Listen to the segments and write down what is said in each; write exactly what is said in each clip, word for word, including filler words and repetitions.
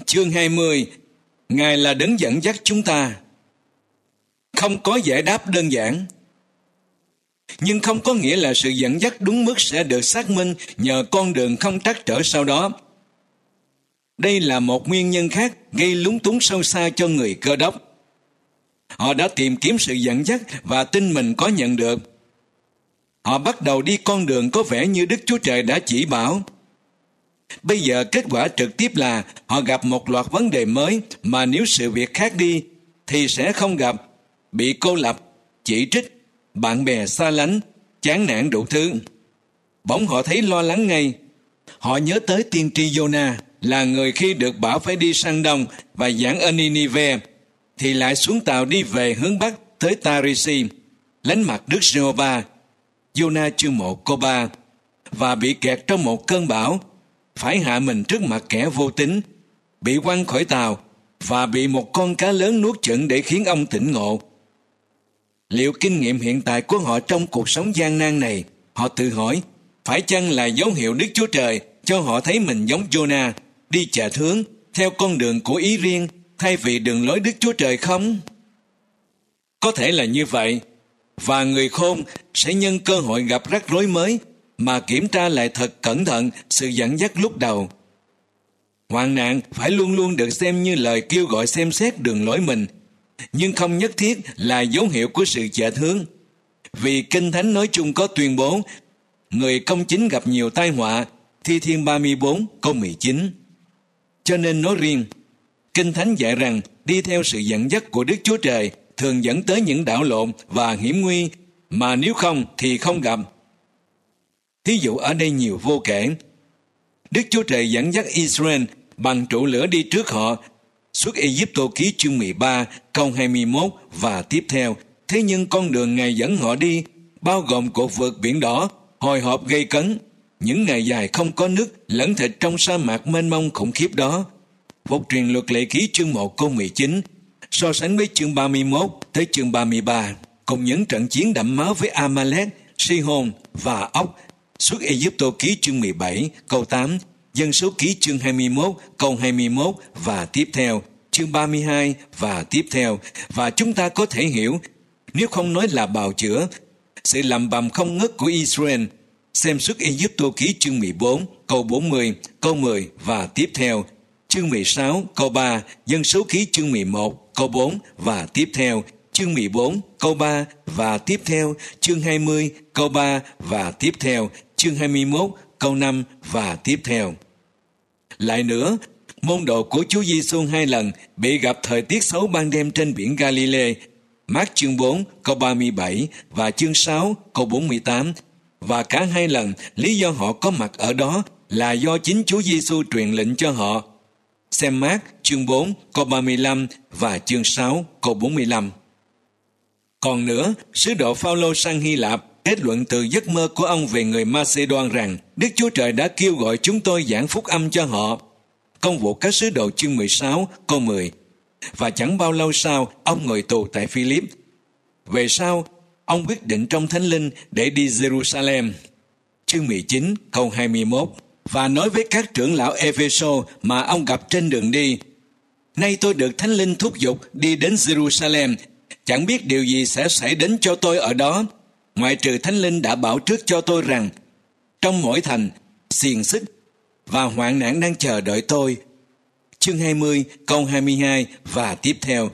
chương hai mươi, Ngài là đấng dẫn dắt chúng ta. Không có giải đáp đơn giản, nhưng không có nghĩa là sự dẫn dắt đúng mức sẽ được xác minh nhờ con đường không trắc trở sau đó. Đây là một nguyên nhân khác gây lúng túng sâu xa cho người Cơ Đốc. Họ đã tìm kiếm sự dẫn dắt và tin mình có nhận được. Họ bắt đầu đi con đường có vẻ như Đức Chúa Trời đã chỉ bảo. Bây giờ kết quả trực tiếp là họ gặp một loạt vấn đề mới mà nếu sự việc khác đi thì sẽ không gặp: bị cô lập, chỉ trích, bạn bè xa lánh, chán nản đủ thứ. Bỗng họ thấy lo lắng ngay. Họ nhớ tới tiên tri Giô-na là người khi được bảo phải đi sang đông và giảng ở Ninive thì lại xuống tàu đi về hướng bắc tới Tarisi, lánh mặt Đức Giê-hô-va. Giô-na chương một câu ba, và bị kẹt trong một cơn bão, phải hạ mình trước mặt kẻ vô tín, bị quăng khỏi tàu và bị một con cá lớn nuốt chửng để khiến ông tỉnh ngộ. Liệu kinh nghiệm hiện tại của họ trong cuộc sống gian nan này, họ tự hỏi, phải chăng là dấu hiệu Đức Chúa Trời cho họ thấy mình giống Giô-na, đi chệch hướng theo con đường của ý riêng thay vì đường lối Đức Chúa Trời không? Có thể là như vậy, và người khôn sẽ nhân cơ hội gặp rắc rối mới mà kiểm tra lại thật cẩn thận sự dẫn dắt lúc đầu. Hoạn nạn phải luôn luôn được xem như lời kêu gọi xem xét đường lối mình, nhưng không nhất thiết là dấu hiệu của sự chệch hướng. Vì Kinh Thánh nói chung có tuyên bố, người công chính gặp nhiều tai họa, Thi Thiên ba mươi bốn câu mười chín. Cho nên nói riêng, Kinh Thánh dạy rằng đi theo sự dẫn dắt của Đức Chúa Trời thường dẫn tới những đảo lộn và hiểm nguy mà nếu không thì không gặp. Thí dụ ở đây nhiều vô kể. Đức Chúa Trời dẫn dắt Israel bằng trụ lửa đi trước họ, Xuất Ê-díp-tô ký chương mười ba câu hai mươi mốt và tiếp theo. Thế nhưng con đường Ngài dẫn họ đi, bao gồm cuộc vượt biển đỏ, hồi hộp gây cấn, những ngày dài không có nước, lẫn thịt trong sa mạc mênh mông khủng khiếp đó. Phục truyền luật lệ ký chương một câu mười chín, so sánh với chương ba mươi mốt tới chương ba mươi ba, cùng những trận chiến đẫm máu với A-ma-lét, Si-hôn và Ốc. Xuất Ê-díp-tô ký chương mười bảy câu tám, Dân số ký chương hai mươi mốt câu hai mươi mốt và tiếp theo, chương ba mươi hai và tiếp theo. Và chúng ta có thể hiểu, nếu không nói là bào chữa, sự lầm bầm không ngớt của Israel. Xem Xuất Ê-díp-tô ký chương mười bốn câu bốn mươi, câu mười và tiếp theo, chương mười sáu câu ba, Dân số ký chương mười một câu bốn và tiếp theo, chương mười bốn câu ba và tiếp theo, chương hai mươi câu ba và tiếp theo, chương hai mươi mốt câu năm và tiếp theo. Lại nữa, môn đồ của Chúa Giêsu hai lần bị gặp thời tiết xấu ban đêm trên biển Galilee, Mác chương bốn câu ba mươi bảy và chương sáu câu bốn mươi tám, và cả hai lần lý do họ có mặt ở đó là do chính Chúa Giêsu truyền lệnh cho họ. Xem Mác chương bốn câu ba mươi lăm và chương sáu câu bốn mươi lăm. Còn nữa, sứ đồ Phao-lô sang Hy Lạp kết luận từ giấc mơ của ông về người Ma-xê-đoan rằng Đức Chúa Trời đã kêu gọi chúng tôi giảng phúc âm cho họ. Công vụ các sứ đồ chương mười sáu câu mười. Và chẳng bao lâu sau, ông ngồi tù tại Philip. Về sau, ông quyết định trong Thánh Linh để đi Jerusalem. Chương mười chín câu hai mươi mốt. Và nói với các trưởng lão Ê-phê-sô mà ông gặp trên đường đi: Nay tôi được Thánh Linh thúc giục đi đến Jerusalem, chẳng biết điều gì sẽ xảy đến cho tôi ở đó, ngoại trừ Thánh Linh đã bảo trước cho tôi rằng trong mỗi thành, xiềng xích và hoạn nạn đang chờ đợi tôi. Chương hai mươi câu hai mươi hai và tiếp theo.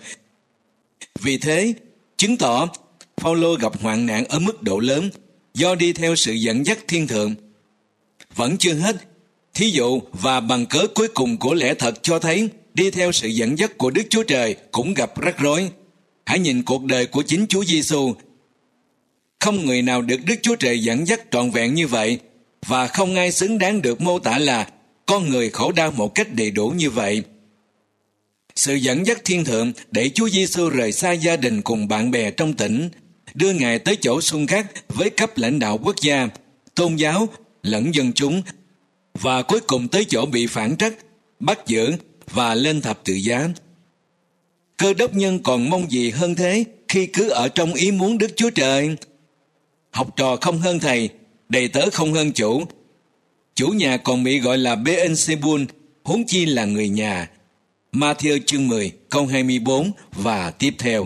Vì thế, chứng tỏ Phao-lô gặp hoạn nạn ở mức độ lớn do đi theo sự dẫn dắt thiên thượng. Vẫn chưa hết, thí dụ và bằng cớ cuối cùng của lẽ thật cho thấy đi theo sự dẫn dắt của Đức Chúa Trời cũng gặp rắc rối. Hãy nhìn cuộc đời của chính Chúa Giêsu. Không người nào được Đức Chúa Trời dẫn dắt trọn vẹn như vậy, và không ai xứng đáng được mô tả là con người khổ đau một cách đầy đủ như vậy. Sự dẫn dắt thiên thượng để Chúa Giêsu rời xa gia đình cùng bạn bè trong tỉnh, đưa Ngài tới chỗ xung khắc với cấp lãnh đạo quốc gia, tôn giáo lẫn dân chúng, và cuối cùng tới chỗ bị phản trắc, bắt giữ và lên thập tự giá. Cơ đốc nhân còn mong gì hơn thế khi cứ ở trong ý muốn Đức Chúa Trời? Học trò không hơn thầy, đầy tớ không hơn chủ. Chủ nhà còn bị gọi là Beelzebul, huống chi là người nhà. Ma-thi-ơ chương mười, câu hai mươi bốn và tiếp theo.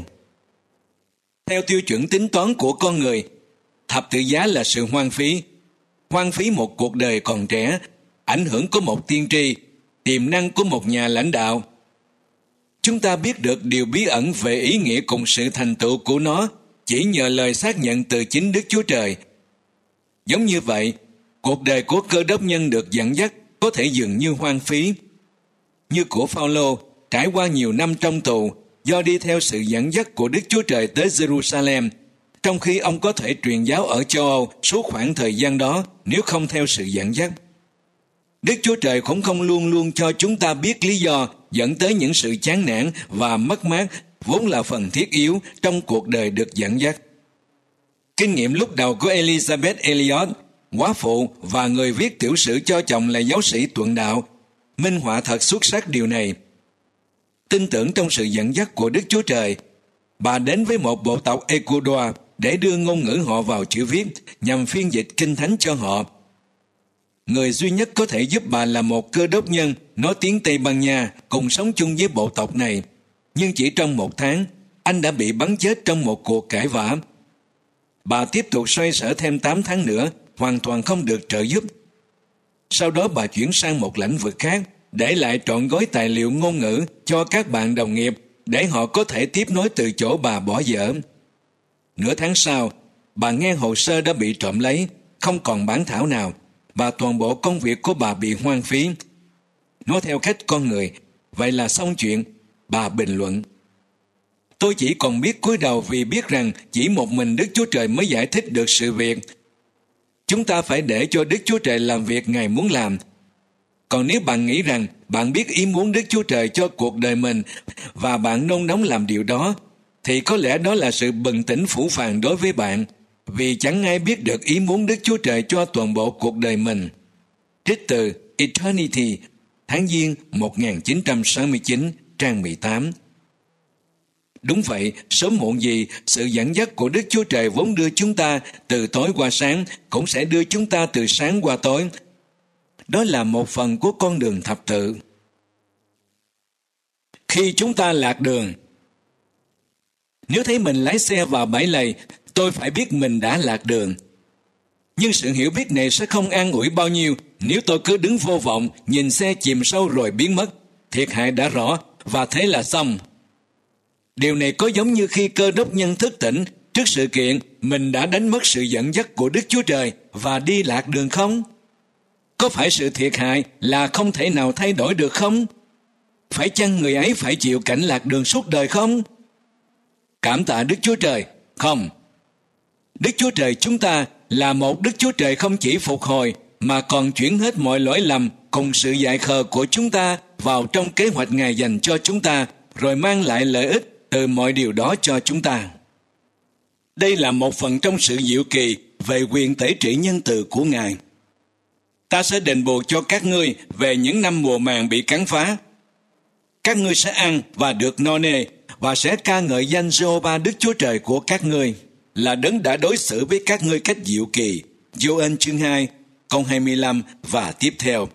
Theo tiêu chuẩn tính toán của con người, thập tự giá là sự hoang phí. Hoang phí một cuộc đời còn trẻ, ảnh hưởng của một tiên tri, tiềm năng của một nhà lãnh đạo. Chúng ta biết được điều bí ẩn về ý nghĩa cùng sự thành tựu của nó chỉ nhờ lời xác nhận từ chính Đức Chúa Trời. Giống như vậy, cuộc đời của Cơ Đốc nhân được dẫn dắt có thể dường như hoang phí. Như của Phao-lô, trải qua nhiều năm trong tù do đi theo sự dẫn dắt của Đức Chúa Trời tới Jerusalem, trong khi ông có thể truyền giáo ở châu Âu suốt khoảng thời gian đó nếu không theo sự dẫn dắt. Đức Chúa Trời cũng không luôn luôn cho chúng ta biết lý do dẫn tới những sự chán nản và mất mát vốn là phần thiết yếu trong cuộc đời được dẫn dắt. Kinh nghiệm lúc đầu của Elizabeth Elliot, góa phụ và người viết tiểu sử cho chồng là giáo sĩ tuận đạo, minh họa thật xuất sắc điều này. Tin tưởng trong sự dẫn dắt của Đức Chúa Trời, bà đến với một bộ tộc Ecuador để đưa ngôn ngữ họ vào chữ viết nhằm phiên dịch kinh thánh cho họ. Người duy nhất có thể giúp bà là một Cơ Đốc nhân nói tiếng Tây Ban Nha cùng sống chung với bộ tộc này. Nhưng chỉ trong một tháng, anh đã bị bắn chết trong một cuộc cãi vã. Bà tiếp tục xoay sở thêm tám tháng nữa, hoàn toàn không được trợ giúp. Sau đó bà chuyển sang một lĩnh vực khác, để lại trọn gói tài liệu ngôn ngữ cho các bạn đồng nghiệp để họ có thể tiếp nối từ chỗ bà bỏ dở. Nửa tháng sau, bà nghe hồ sơ đã bị trộm lấy, không còn bản thảo nào, và toàn bộ công việc của bà bị hoang phí. Nói theo cách con người, vậy là xong chuyện, bà bình luận. Tôi chỉ còn biết cúi đầu vì biết rằng chỉ một mình Đức Chúa Trời mới giải thích được sự việc. Chúng ta phải để cho Đức Chúa Trời làm việc Ngài muốn làm. Còn nếu bạn nghĩ rằng bạn biết ý muốn Đức Chúa Trời cho cuộc đời mình và bạn nôn nóng làm điều đó, thì có lẽ đó là sự bừng tỉnh phũ phàng đối với bạn, vì chẳng ai biết được ý muốn Đức Chúa Trời cho toàn bộ cuộc đời mình. Trích từ Eternity, tháng Giêng một nghìn chín trăm sáu mươi chín, trang mười tám. Đúng vậy, sớm muộn gì, sự dẫn dắt của Đức Chúa Trời vốn đưa chúng ta từ tối qua sáng, cũng sẽ đưa chúng ta từ sáng qua tối. Đó là một phần của con đường thập tự. Khi chúng ta lạc đường, nếu thấy mình lái xe vào bãi lầy, tôi phải biết mình đã lạc đường. Nhưng sự hiểu biết này sẽ không an ủi bao nhiêu nếu tôi cứ đứng vô vọng, nhìn xe chìm sâu rồi biến mất. Thiệt hại đã rõ, và thế là xong. Điều này có giống như khi Cơ Đốc nhân thức tỉnh trước sự kiện mình đã đánh mất sự dẫn dắt của Đức Chúa Trời và đi lạc đường không? Có phải sự thiệt hại là không thể nào thay đổi được không? Phải chăng người ấy phải chịu cảnh lạc đường suốt đời không? Cảm tạ Đức Chúa Trời, không. Đức Chúa Trời chúng ta là một Đức Chúa Trời không chỉ phục hồi mà còn chuyển hết mọi lỗi lầm cùng sự dại khờ của chúng ta vào trong kế hoạch Ngài dành cho chúng ta, rồi mang lại lợi ích từ mọi điều đó cho chúng ta. Đây là một phần trong sự diệu kỳ về quyền tể trị nhân từ của Ngài. Ta sẽ đền bù cho các ngươi về những năm mùa màng bị cắn phá. Các ngươi sẽ ăn và được no nê, và sẽ ca ngợi danh Giê-hô-va Đức Chúa Trời của các ngươi, là đấng đã đối xử với các ngươi cách diệu kỳ. Gioan chương hai, câu hai mươi lăm và tiếp theo.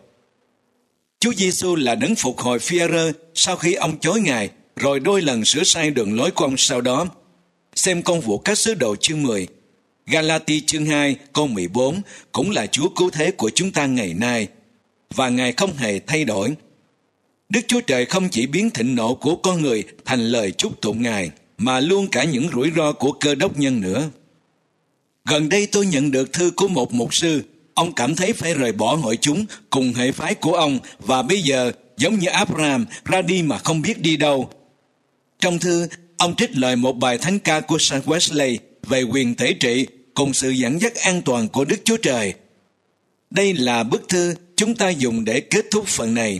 Chúa Giêsu là đấng phục hồi Phi-e-rơ sau khi ông chối Ngài, rồi đôi lần sửa sai đường lối của ông sau đó. Xem công vụ các sứ đồ chương mười. Ga-la-ti chương hai, câu mười bốn cũng là Chúa cứu thế của chúng ta ngày nay, và Ngài không hề thay đổi. Đức Chúa Trời không chỉ biến thịnh nộ của con người thành lời chúc tụng Ngài, mà luôn cả những rủi ro của Cơ Đốc nhân nữa. Gần đây tôi nhận được thư của một mục sư. Ông cảm thấy phải rời bỏ hội chúng cùng hệ phái của ông, và bây giờ giống như Abraham ra đi mà không biết đi đâu. Trong thư, ông trích lời một bài thánh ca của Saint Wesley về quyền tể trị cùng sự dẫn dắt an toàn của Đức Chúa Trời. Đây là bức thư chúng ta dùng để kết thúc phần này.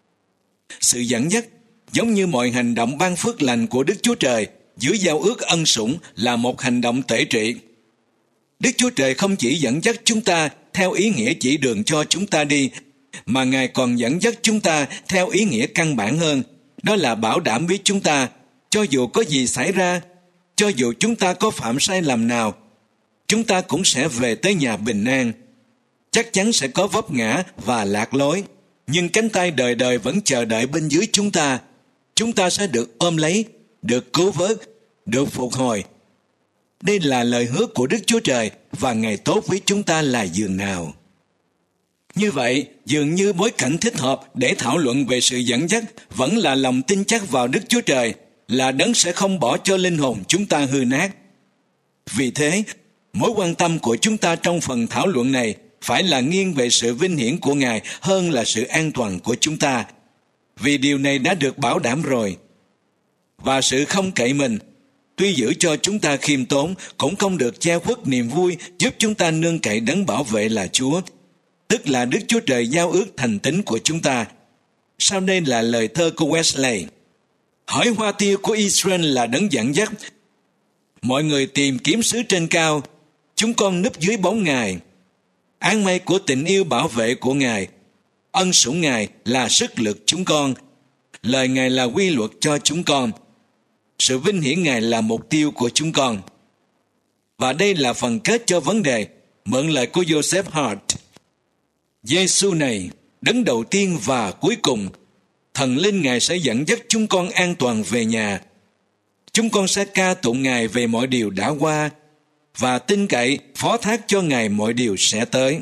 Sự dẫn dắt, giống như mọi hành động ban phước lành của Đức Chúa Trời dưới giao ước ân sủng, là một hành động tể trị. Đức Chúa Trời không chỉ dẫn dắt chúng ta theo ý nghĩa chỉ đường cho chúng ta đi, mà Ngài còn dẫn dắt chúng ta theo ý nghĩa căn bản hơn, đó là bảo đảm với chúng ta, cho dù có gì xảy ra, cho dù chúng ta có phạm sai lầm nào, chúng ta cũng sẽ về tới nhà bình an. Chắc chắn sẽ có vấp ngã và lạc lối, nhưng cánh tay đời đời vẫn chờ đợi bên dưới chúng ta, chúng ta sẽ được ôm lấy, được cứu vớt, được phục hồi. Đây là lời hứa của Đức Chúa Trời và Ngài tốt với chúng ta là dường nào. Như vậy, dường như bối cảnh thích hợp để thảo luận về sự dẫn dắt vẫn là lòng tin chắc vào Đức Chúa Trời, là Đấng sẽ không bỏ cho linh hồn chúng ta hư nát. Vì thế, mối quan tâm của chúng ta trong phần thảo luận này phải là nghiêng về sự vinh hiển của Ngài hơn là sự an toàn của chúng ta, vì điều này đã được bảo đảm rồi. Và sự không cậy mình, tuy giữ cho chúng ta khiêm tốn, cũng không được che khuất niềm vui giúp chúng ta nương cậy Đấng bảo vệ là Chúa, tức là Đức Chúa Trời giao ước thành tín của chúng ta. Sau đây là lời thơ của Wesley. Hỏi hoa tiêu của Israel là Đấng dẫn dắt. Mọi người tìm kiếm xứ trên cao, chúng con núp dưới bóng Ngài. Áng mây của tình yêu bảo vệ của Ngài, ân sủng Ngài là sức lực chúng con. Lời Ngài là quy luật cho chúng con. Sự vinh hiển Ngài là mục tiêu của chúng con. Và đây là phần kết cho vấn đề, mượn lời của Joseph Hart. Giê-xu này, Đấng đầu tiên và cuối cùng, Thần Linh Ngài sẽ dẫn dắt chúng con an toàn về nhà. Chúng con sẽ ca tụng Ngài về mọi điều đã qua và tin cậy phó thác cho Ngài mọi điều sẽ tới.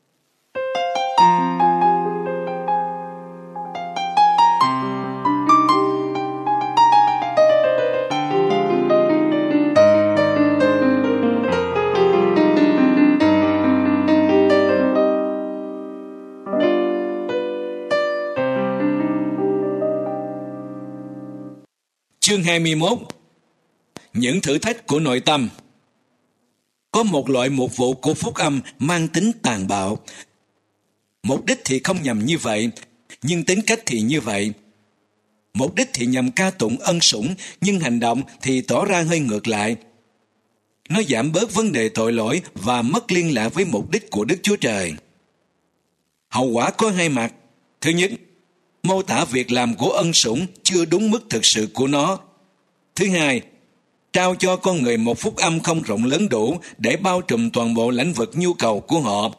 Chương hai mươi mốt. Những thử thách của nội tâm. Có một loại mục vụ của phúc âm mang tính tàn bạo. Mục đích thì không nhằm như vậy, nhưng tính cách thì như vậy. Mục đích thì nhằm ca tụng ân sủng, nhưng hành động thì tỏ ra hơi ngược lại. Nó giảm bớt vấn đề tội lỗi và mất liên lạc với mục đích của Đức Chúa Trời. Hậu quả có hai mặt. Thứ nhất, mô tả việc làm của ân sủng chưa đúng mức thực sự của nó. Thứ hai, trao cho con người một phúc âm không rộng lớn đủ để bao trùm toàn bộ lĩnh vực nhu cầu của họ.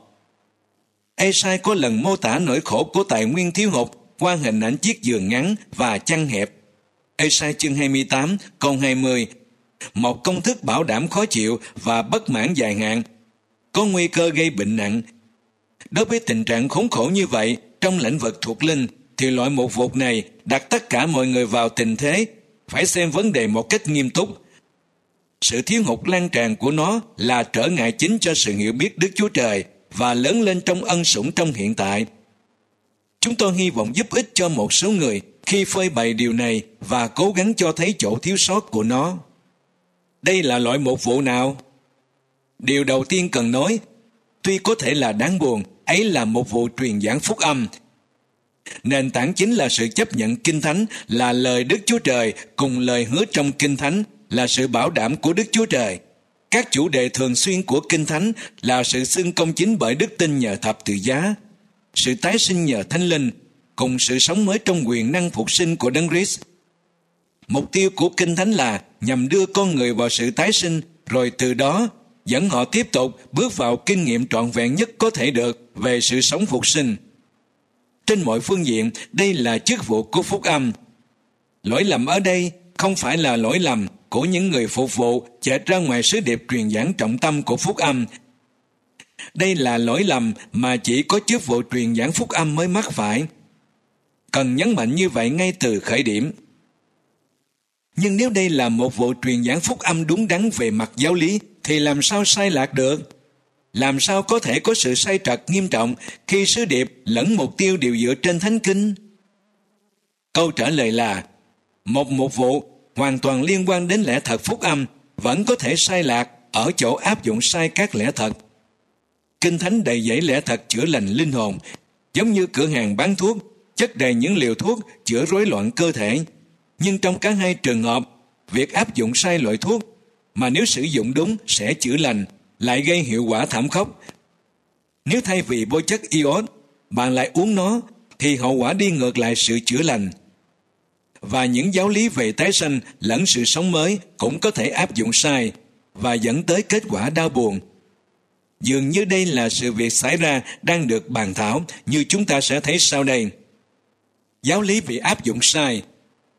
Ê-sai có lần mô tả nỗi khổ của tài nguyên thiếu hụt qua hình ảnh chiếc giường ngắn và chăn hẹp. Ê-sai chương hai mươi tám, câu hai mươi. Một công thức bảo đảm khó chịu và bất mãn dài hạn, có nguy cơ gây bệnh nặng. Đối với tình trạng khốn khổ như vậy trong lĩnh vực thuộc linh, thì loại mục vụ này đặt tất cả mọi người vào tình thế phải xem vấn đề một cách nghiêm túc. Sự thiếu hụt lan tràn của nó là trở ngại chính cho sự hiểu biết Đức Chúa Trời và lớn lên trong ân sủng trong hiện tại. Chúng tôi hy vọng giúp ích cho một số người khi phơi bày điều này và cố gắng cho thấy chỗ thiếu sót của nó. Đây là loại mục vụ nào? Điều đầu tiên cần nói, tuy có thể là đáng buồn, ấy là mục vụ truyền giảng phúc âm. Nền tảng chính là sự chấp nhận Kinh Thánh là lời Đức Chúa Trời cùng lời hứa trong Kinh Thánh là sự bảo đảm của Đức Chúa Trời. Các chủ đề thường xuyên của Kinh Thánh là sự xưng công chính bởi đức tin nhờ thập tự giá, sự tái sinh nhờ Thánh Linh, cùng sự sống mới trong quyền năng phục sinh của Đấng Christ. Mục tiêu của Kinh Thánh là nhằm đưa con người vào sự tái sinh, rồi từ đó dẫn họ tiếp tục bước vào kinh nghiệm trọn vẹn nhất có thể được về sự sống phục sinh. Trên mọi phương diện, đây là chức vụ của phúc âm. Lỗi lầm ở đây không phải là lỗi lầm của những người phục vụ chạy ra ngoài sứ điệp truyền giảng trọng tâm của phúc âm. Đây là lỗi lầm mà chỉ có chức vụ truyền giảng phúc âm mới mắc phải. Cần nhấn mạnh như vậy ngay từ khởi điểm. Nhưng nếu đây là một vụ truyền giảng phúc âm đúng đắn về mặt giáo lý, thì làm sao sai lạc được? Làm sao có thể có sự sai trật nghiêm trọng khi sứ điệp lẫn mục tiêu đều dựa trên Thánh Kinh? Câu trả lời là, một mục vụ hoàn toàn liên quan đến lẽ thật phúc âm vẫn có thể sai lạc ở chỗ áp dụng sai các lẽ thật. Kinh Thánh đầy dẫy lẽ thật chữa lành linh hồn, giống như cửa hàng bán thuốc, chất đầy những liều thuốc chữa rối loạn cơ thể. Nhưng trong cả hai trường hợp, việc áp dụng sai loại thuốc mà nếu sử dụng đúng sẽ chữa lành lại gây hiệu quả thảm khốc. Nếu thay vì bôi chất iốt, bạn lại uống nó, thì hậu quả đi ngược lại sự chữa lành. Và những giáo lý về tái sanh lẫn sự sống mới cũng có thể áp dụng sai và dẫn tới kết quả đau buồn. Dường như đây là sự việc xảy ra đang được bàn thảo, như chúng ta sẽ thấy sau đây. Giáo lý bị áp dụng sai.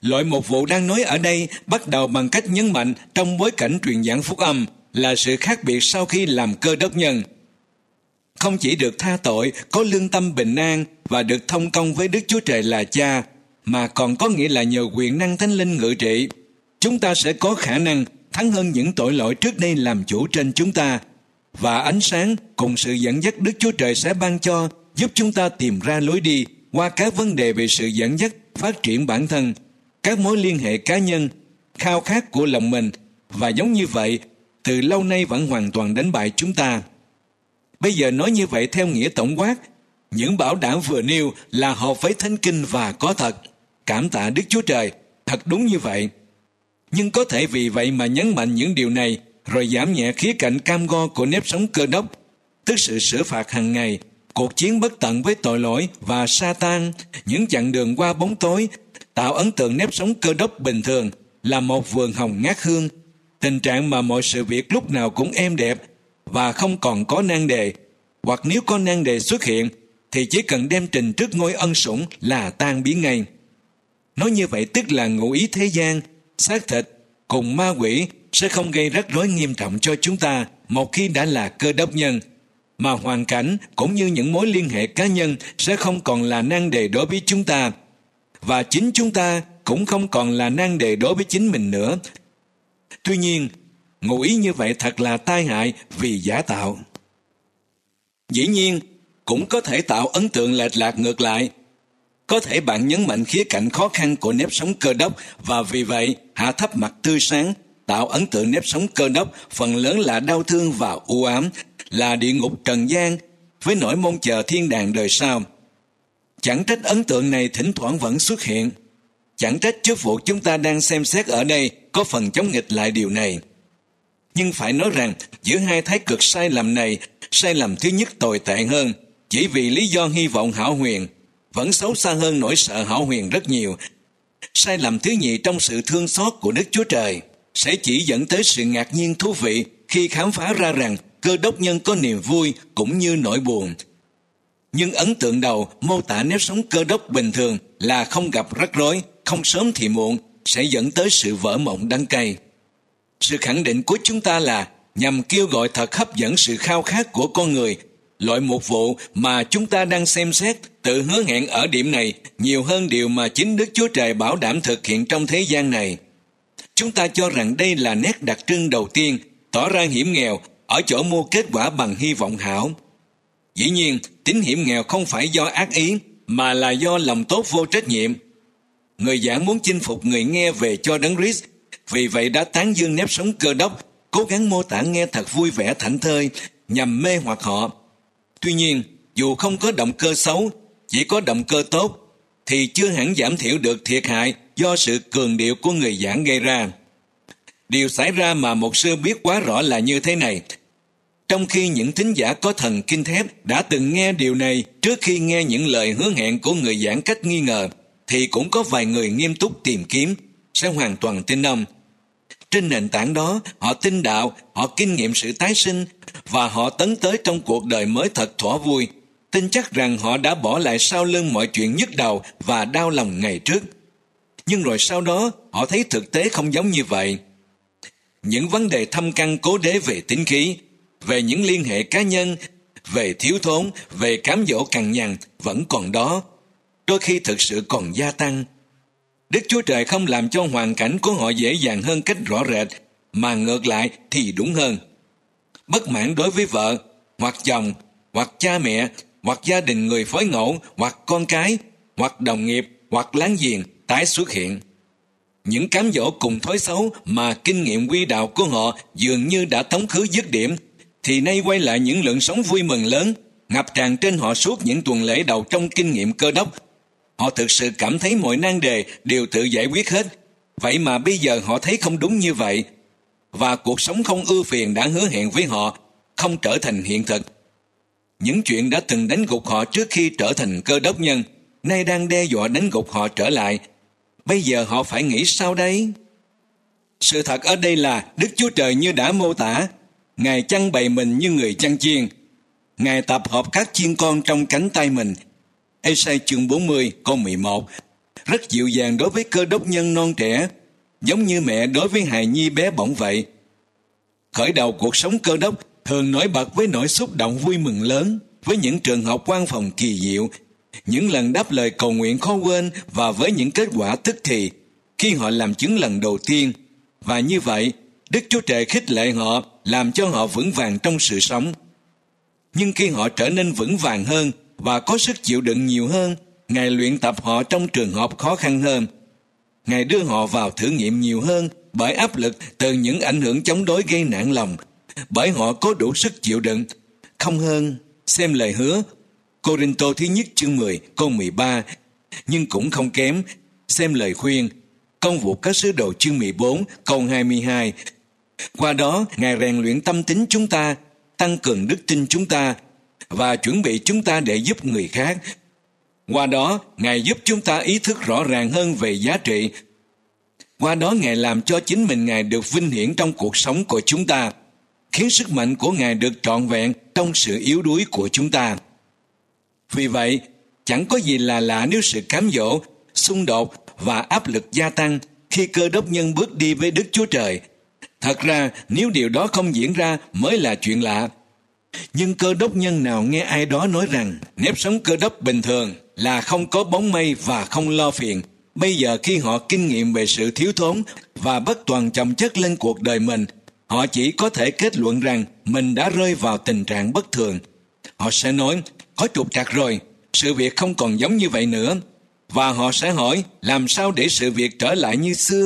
Loại mục vụ đang nói ở đây bắt đầu bằng cách nhấn mạnh trong bối cảnh truyền giảng phúc âm là sự khác biệt sau khi làm cơ đốc nhân. Không chỉ được tha tội, có lương tâm bình an và được thông công với Đức Chúa Trời là Cha, mà còn có nghĩa là nhờ quyền năng Thánh Linh ngự trị, chúng ta sẽ có khả năng thắng hơn những tội lỗi trước đây làm chủ trên chúng ta, và ánh sáng cùng sự dẫn dắt Đức Chúa Trời sẽ ban cho, giúp chúng ta tìm ra lối đi qua các vấn đề về sự dẫn dắt, phát triển bản thân, các mối liên hệ cá nhân, khao khát của lòng mình, và giống như vậy, từ lâu nay vẫn hoàn toàn đánh bại chúng ta. Bây giờ nói như vậy theo nghĩa tổng quát, những bảo đảm vừa nêu là hợp với Thánh Kinh và có thật. Cảm tạ Đức Chúa Trời, thật đúng như vậy. Nhưng có thể vì vậy mà nhấn mạnh những điều này, rồi giảm nhẹ khía cạnh cam go của nếp sống Cơ Đốc, tức sự xử phạt hàng ngày, cuộc chiến bất tận với tội lỗi và Sa-tan, những chặng đường qua bóng tối, tạo ấn tượng nếp sống Cơ Đốc bình thường là một vườn hồng ngát hương, tình trạng mà mọi sự việc lúc nào cũng êm đẹp và không còn có nan đề, hoặc nếu có nan đề xuất hiện thì chỉ cần đem trình trước ngôi ân sủng là tan biến ngay. Nói như vậy tức là ngụ ý thế gian, xác thịt cùng ma quỷ sẽ không gây rắc rối nghiêm trọng cho chúng ta một khi đã là Cơ Đốc nhân, mà hoàn cảnh cũng như những mối liên hệ cá nhân sẽ không còn là nan đề đối với chúng ta, và chính chúng ta cũng không còn là nan đề đối với chính mình nữa. Tuy nhiên, ngụ ý như vậy thật là tai hại vì giả tạo. Dĩ nhiên, cũng có thể tạo ấn tượng lệch lạc ngược lại. Có thể bạn nhấn mạnh khía cạnh khó khăn của nếp sống Cơ Đốc và vì vậy hạ thấp mặt tươi sáng, tạo ấn tượng nếp sống Cơ Đốc phần lớn là đau thương và u ám, là địa ngục trần gian với nỗi mong chờ thiên đàng đời sau. Chẳng trách ấn tượng này thỉnh thoảng vẫn xuất hiện. Chẳng trách chức vụ chúng ta đang xem xét ở đây có phần chống nghịch lại điều này. Nhưng phải nói rằng giữa hai thái cực sai lầm này, sai lầm thứ nhất tồi tệ hơn, chỉ vì lý do hy vọng hão huyền, vẫn xấu xa hơn nỗi sợ hão huyền rất nhiều. Sai lầm thứ nhì trong sự thương xót của Đức Chúa Trời sẽ chỉ dẫn tới sự ngạc nhiên thú vị khi khám phá ra rằng Cơ Đốc nhân có niềm vui cũng như nỗi buồn. Nhưng ấn tượng đầu mô tả nếp sống Cơ Đốc bình thường là không gặp rắc rối, không sớm thì muộn, sẽ dẫn tới sự vỡ mộng đắng cay. Sự khẳng định của chúng ta là nhằm kêu gọi thật hấp dẫn sự khao khát của con người. Loại mục vụ mà chúng ta đang xem xét tự hứa hẹn ở điểm này nhiều hơn điều mà chính Đức Chúa Trời bảo đảm thực hiện trong thế gian này. Chúng ta cho rằng đây là nét đặc trưng đầu tiên, tỏ ra hiểm nghèo ở chỗ mua kết quả bằng hy vọng hảo. Dĩ nhiên, tính hiểm nghèo không phải do ác ý, mà là do lòng tốt vô trách nhiệm. Người giảng muốn chinh phục người nghe về cho Đấng Christ, vì vậy đã tán dương nếp sống Cơ Đốc, cố gắng mô tả nghe thật vui vẻ thảnh thơi, nhằm mê hoặc họ. Tuy nhiên, dù không có động cơ xấu, chỉ có động cơ tốt, thì chưa hẳn giảm thiểu được thiệt hại do sự cường điệu của người giảng gây ra. Điều xảy ra mà mục sư biết quá rõ là như thế này. Trong khi những thính giả có thần kinh thép đã từng nghe điều này trước khi nghe những lời hứa hẹn của người giảng cách nghi ngờ, thì cũng có vài người nghiêm túc tìm kiếm, sẽ hoàn toàn tin ông. Trên nền tảng đó, họ tin đạo, họ kinh nghiệm sự tái sinh, và họ tấn tới trong cuộc đời mới thật thỏa vui, tin chắc rằng họ đã bỏ lại sau lưng mọi chuyện nhức đầu và đau lòng ngày trước. Nhưng rồi sau đó, họ thấy thực tế không giống như vậy. Những vấn đề thâm căn cố đế về tính khí, về những liên hệ cá nhân, về thiếu thốn, về cám dỗ cằn nhằn vẫn còn đó, đôi khi thực sự còn gia tăng. Đức Chúa Trời không làm cho hoàn cảnh của họ dễ dàng hơn cách rõ rệt, mà ngược lại thì đúng hơn. Bất mãn đối với vợ, hoặc chồng, hoặc cha mẹ, hoặc gia đình người phối ngẫu, hoặc con cái, hoặc đồng nghiệp, hoặc láng giềng tái xuất hiện. Những cám dỗ cùng thói xấu mà kinh nghiệm quy đạo của họ dường như đã tống khứ dứt điểm, thì nay quay lại những lượng sống vui mừng lớn, ngập tràn trên họ suốt những tuần lễ đầu trong kinh nghiệm Cơ Đốc. Họ thực sự cảm thấy mọi nan đề đều tự giải quyết hết, vậy mà bây giờ họ thấy không đúng như vậy, và cuộc sống không ưu phiền đã hứa hẹn với họ không trở thành hiện thực. Những chuyện đã từng đánh gục họ trước khi trở thành Cơ Đốc nhân, nay đang đe dọa đánh gục họ trở lại. Bây giờ họ phải nghĩ sao đây? Sự thật ở đây là Đức Chúa Trời như đã mô tả, Ngài chăn bày mình như người chăn chiên. Ngài tập hợp các chiên con trong cánh tay mình. Ê-sai chương bốn mươi câu mười một. rất dịu dàng đối với cơ đốc nhân non trẻ, giống như mẹ đối với hài nhi bé bỏng vậy. Khởi đầu cuộc sống cơ đốc thường nổi bật với nỗi xúc động vui mừng lớn, với những trường học quan phòng kỳ diệu, những lần đáp lời cầu nguyện khó quên và với những kết quả tức thì khi họ làm chứng lần đầu tiên. Và như vậy, Đức Chúa Trời khích lệ họ, làm cho họ vững vàng trong sự sống. Nhưng khi họ trở nên vững vàng hơn và có sức chịu đựng nhiều hơn, Ngài luyện tập họ trong trường hợp khó khăn hơn. Ngài đưa họ vào thử nghiệm nhiều hơn bởi áp lực từ những ảnh hưởng chống đối gây nản lòng, bởi họ có đủ sức chịu đựng. Không hơn, xem lời hứa Cô-rinh-tô thứ nhất chương mười câu mười ba, nhưng cũng không kém, xem lời khuyên Công vụ các sứ đồ chương mười bốn câu hai mươi hai. Qua đó, Ngài rèn luyện tâm tính chúng ta, tăng cường đức tin chúng ta và chuẩn bị chúng ta để giúp người khác. Qua đó, Ngài giúp chúng ta ý thức rõ ràng hơn về giá trị. Qua đó, Ngài làm cho chính mình Ngài được vinh hiển trong cuộc sống của chúng ta, khiến sức mạnh của Ngài được trọn vẹn trong sự yếu đuối của chúng ta. Vì vậy, chẳng có gì là lạ nếu sự cám dỗ, xung đột và áp lực gia tăng khi cơ đốc nhân bước đi với Đức Chúa Trời. Thật ra, nếu điều đó không diễn ra mới là chuyện lạ. Nhưng cơ đốc nhân nào nghe ai đó nói rằng nếp sống cơ đốc bình thường là không có bóng mây và không lo phiền, bây giờ khi họ kinh nghiệm về sự thiếu thốn và bất toàn chồng chất lên cuộc đời mình, họ chỉ có thể kết luận rằng mình đã rơi vào tình trạng bất thường. Họ sẽ nói, có trục trặc rồi, sự việc không còn giống như vậy nữa. Và họ sẽ hỏi, làm sao để sự việc trở lại như xưa?